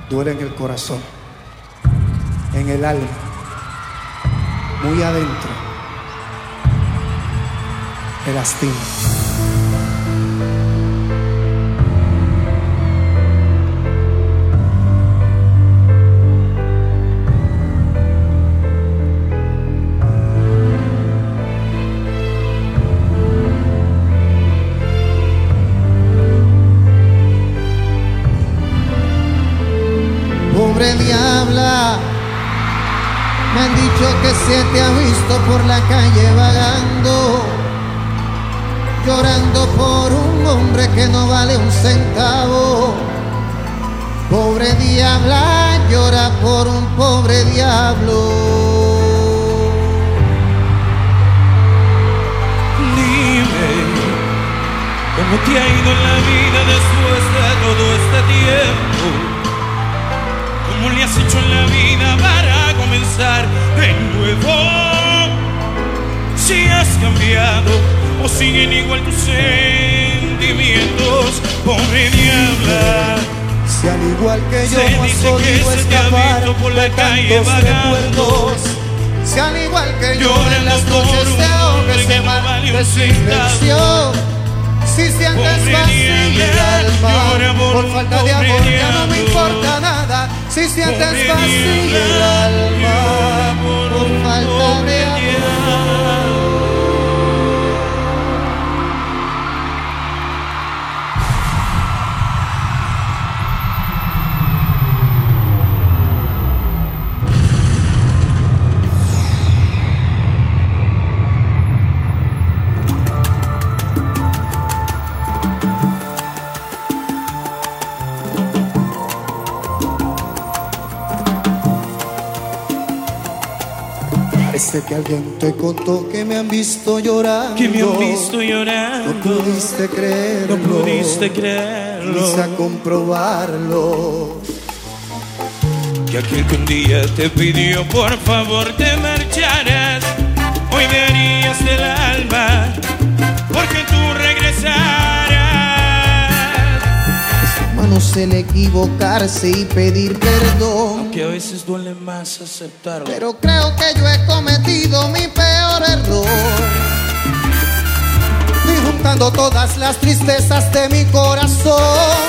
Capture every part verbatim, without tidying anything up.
duele en el corazón, en el alma, muy adentro, me lastima. Pobre diabla, me han dicho que se te ha visto por la calle vagando, llorando por un hombre que no vale un centavo. Pobre diabla, llora por un pobre diablo. Dime, ¿cómo te ha ido en la vida después de todo este tiempo? ¿Cómo le has hecho en la vida para comenzar de nuevo? Si has cambiado o siguen igual tus sentimientos, pobre diabla. Si al igual que yo se no has dice que podido se te ha escapar visto por la de calle tantos vagando, recuerdos, si al igual que yo en las llorando por noches un te ahogas hombre que de no mal vale un de centavo. silencio, si sientes Pobre vacío el diabla, llora alma por por un falta de pobre amor, ya no me diablo. importa nada. Si sientes Pobre vacío el diabla, alma llora por por un falta pobre de amor. diablo. Parece que alguien te contó que me han visto llorando, Que me han visto llorando, no pudiste creerlo, no pudiste creerlo. quise comprobarlo. Que aquel que un día te pidió por favor te marcharas, hoy darías el alma porque tú regresaras. Manos el equivocarse y pedir perdón, Aunque a veces duele más aceptarlo, pero creo que yo he cometido mi peor error. Y juntando todas las tristezas de mi corazón,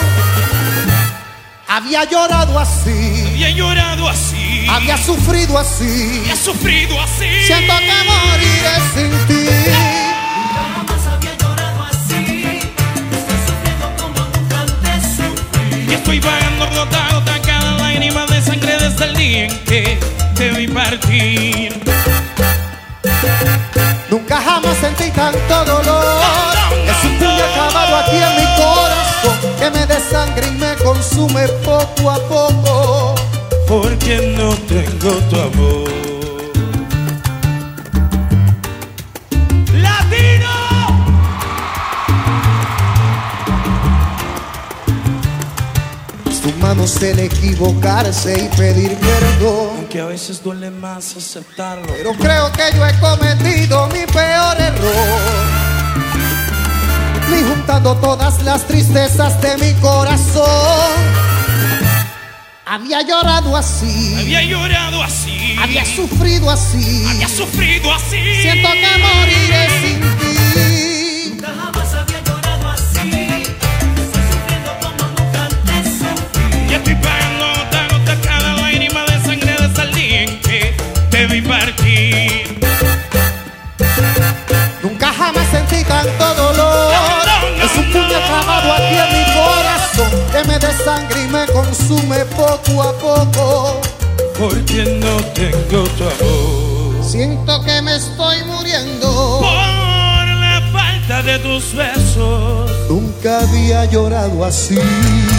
había llorado así, había llorado así, había sufrido así, había sufrido así. siento que moriré sin ti. Jamás había llorado así, estoy sufriendo como nunca antes sufrí. Y estoy pagando gota a gota cada lágrima de sangre desde el día en que te vi partir. Nunca jamás sentí tanto dolor. Es un puño clavado aquí en mi corazón que me desangra y me consume poco a poco. Porque no tengo tu amor. ¡Latino! Es tu mano el equivocarse y pedir perdón, Aunque a veces duele más aceptarlo, pero creo que yo he cometido mi peor error. Ni juntando todas las tristezas de mi corazón, había llorado así, había llorado así, había sufrido así, había sufrido así. siento que moriré sin ti. Nunca jamás había llorado así, estoy sufriendo como nunca antes sufrí. Y estoy pagando gota a gota cada lágrima de sangre desde el día en que te vi partir. Nunca jamás sentí tanto dolor. Es un puño clavado aquí en mi corazón que me desangra y me consume poco a poco. Porque no tengo tu amor. Siento que me estoy muriendo. Por la falta de tus besos. Nunca había llorado así.